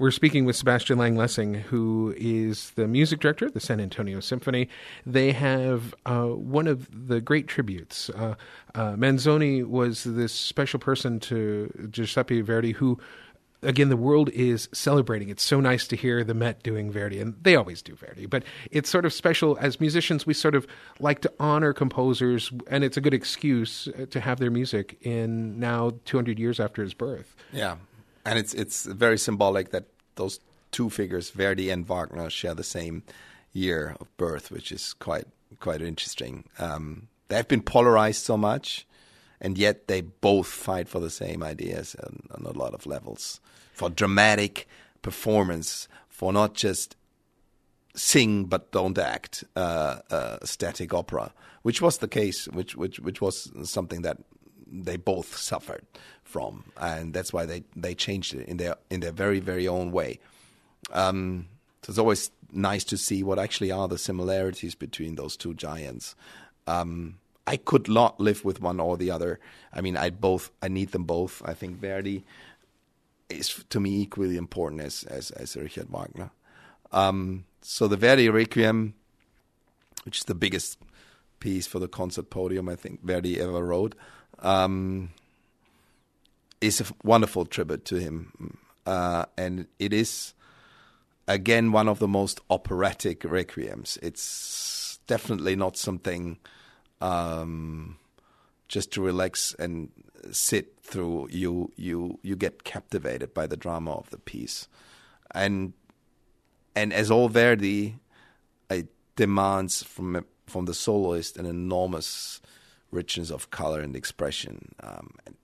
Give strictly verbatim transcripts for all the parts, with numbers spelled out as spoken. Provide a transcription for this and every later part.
We're speaking with Sebastian Lang-Lessing, who is the music director of the San Antonio Symphony. They have uh, one of the great tributes. Uh, uh, Manzoni was this special person to Giuseppe Verdi who, again, the world is celebrating. It's so nice to hear the Met doing Verdi, and they always do Verdi. But it's sort of special. As musicians, we sort of like to honor composers, and it's a good excuse to have their music in now two hundred years after his birth. Yeah, and it's it's very symbolic that those two figures, Verdi and Wagner, share the same year of birth, which is quite quite interesting. Um, they've been polarized so much, and yet they both fight for the same ideas on, on a lot of levels. For dramatic performance, for not just sing but don't act, uh, uh, static opera, which was the case, which which which was something that they both suffered from, and that's why they, they changed it in their in their very very own way. Um, so it's always nice to see what actually are the similarities between those two giants. Um, I could not live with one or the other. I mean, I both I need them both. I think Verdi is to me equally important as as, as Richard Wagner. Um, so the Verdi Requiem, which is the biggest piece for the concert podium I think Verdi ever wrote, um, is a wonderful tribute to him, uh, and it is again one of the most operatic requiems. It's definitely not something um, just to relax and sit through. You you you get captivated by the drama of the piece, and and as all Verdi, it demands from from the soloist an enormous richness of color and expression. Um, and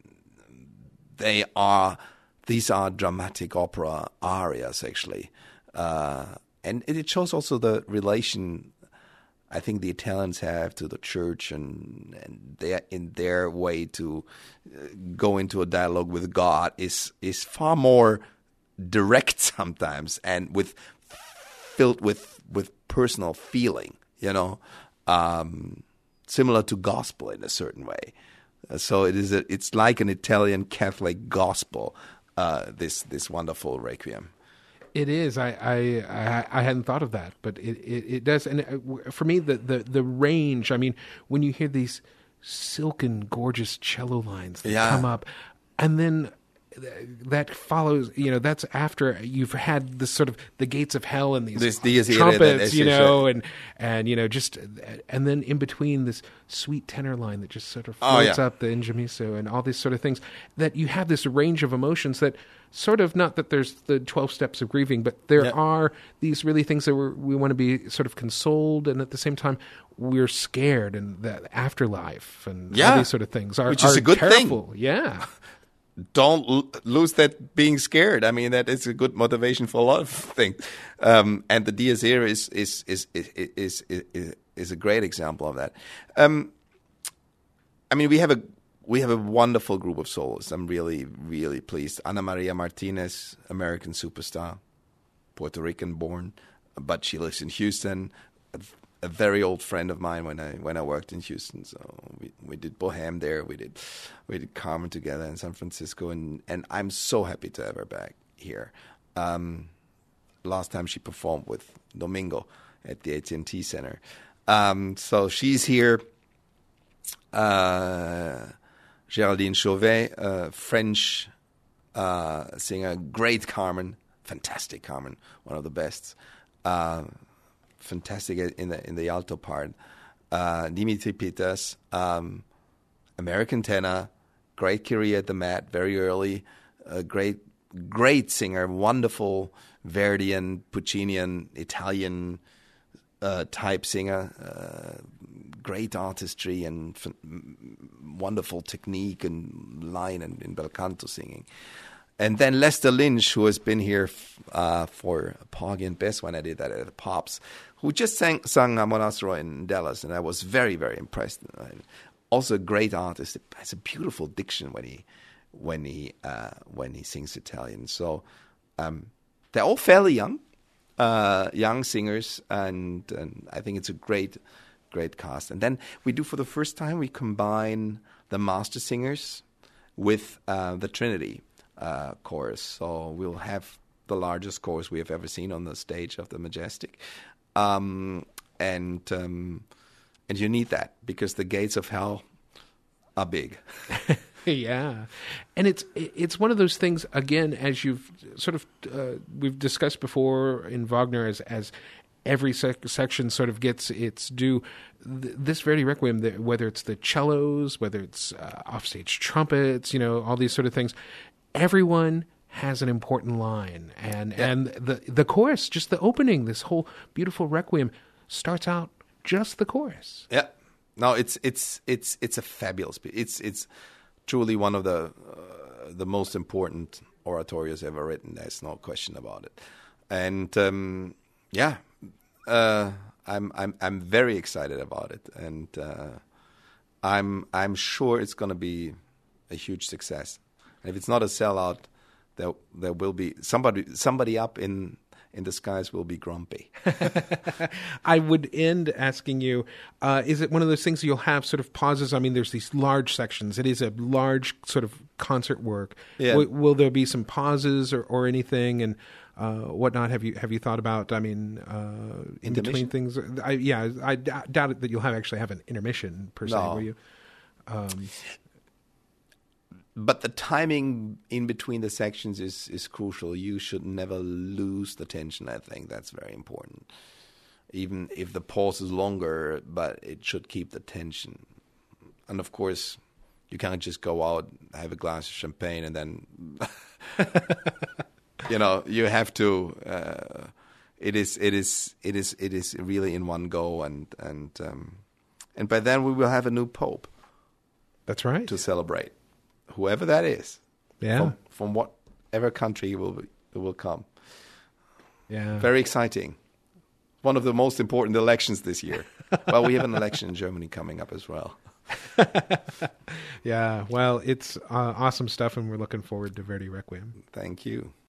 they are these are dramatic opera arias actually, uh, and it shows also the relation I think the Italians have to the church, and, and they in their way to go into a dialogue with God is is far more direct sometimes, and with filled with with personal feeling, you know, um, similar to gospel in a certain way. Uh, so it is a, it's like an Italian Catholic gospel. Uh, this this wonderful requiem. It is. I, I I I hadn't thought of that, but it, it, it does. And for me, the, the, the range, I mean, when you hear these silken, gorgeous cello lines that yeah. come up, and then that follows, you know, that's after you've had this sort of the gates of hell and these this, these trumpets, you know, and, and, you know, just, and then in between this sweet tenor line that just sort of floats oh, yeah. up the Ingemiso and all these sort of things, that you have this range of emotions that sort of, not that there's the twelve steps of grieving, but there yeah. are these really things that we're, we want to be sort of consoled, and at the same time we're scared, and the afterlife and yeah. all these sort of things are, Which is are a good terrible. thing. Yeah. Don't l- lose that being scared. I mean, that is a good motivation for a lot of things. Um, and the Dies Irae is is is is is is, is a great example of that. Um, I mean, we have a we have a wonderful group of soloists. I'm really really pleased. Ana Maria Martinez, American superstar, Puerto Rican born, but she lives in Houston. A, a very old friend of mine when I when I worked in Houston. So we, we did Bohème there. We did we did Carmen together in San Francisco, and, and I'm so happy to have her back here. Um, last time she performed with Domingo at the A T and T Center. Um, so she's here. Uh, Géraldine Chauvet, uh, French uh, singer, great Carmen, fantastic Carmen, one of the best. Uh, fantastic in the in the alto part. Uh, Dimitri Peters, um, American tenor, great career at the Met very early, a great great singer, wonderful Verdian, Puccinian, Italian uh, type singer, uh, great artistry and f- wonderful technique and line and in bel canto singing. And then Lester Lynch, who has been here f- uh, for Porgy and Bess when I did that at the Pops, who just sang, sang Amon Asteroid in Dallas, and I was very, very impressed. Also a great artist. Has a beautiful diction when he when he uh, when he sings Italian. So um, they're all fairly young, uh, young singers, and, and I think it's a great, great cast. And then we do for the first time we combine the master singers with uh, the Trinity uh, chorus. So we'll have the largest chorus we have ever seen on the stage of the Majestic. Um, and um, and you need that because the gates of hell are big. Yeah, and it's it's one of those things, again, as you've sort of uh, we've discussed before in Wagner, as as every sec- section sort of gets its due. Th- this Verdi Requiem, the, whether it's the cellos, whether it's uh, offstage trumpets, you know, all these sort of things, everyone has an important line, and Yeah. and the the chorus, just the opening, this whole beautiful Requiem starts out just the chorus. Yeah, no, it's it's it's it's a fabulous piece. It's it's truly one of the uh, the most important oratorios ever written. There's no question about it. And um, yeah, uh, I'm I'm I'm very excited about it, and uh, I'm I'm sure it's going to be a huge success. And if it's not a sellout, there there will be somebody somebody up in. in the skies will be grumpy. I would end asking you, uh, is it one of those things you'll have sort of pauses? I mean, there's these large sections. It is a large sort of concert work. Yeah. W- will there be some pauses or, or anything and uh, whatnot? Have you have you thought about, I mean, uh, in between things? I, yeah, I d- doubt it that you'll have actually have an intermission per se, No. will you? Um, But the timing in between the sections is, is crucial. You should never lose the tension. I think that's very important. Even if the pause is longer, but it should keep the tension. And of course, you can't just go out, have a glass of champagne, and then, you know, you have to. Uh, it is, it is, it is, it is really in one go, and and um, and by then we will have a new pope. That's right. To celebrate. Whoever that is, Yeah. from, from whatever country he will be, it will come. Yeah. Very exciting. One of the most important elections this year. Well, we have an election in Germany coming up as well. Yeah. Well, it's uh, awesome stuff, and we're looking forward to Verdi Requiem. Thank you.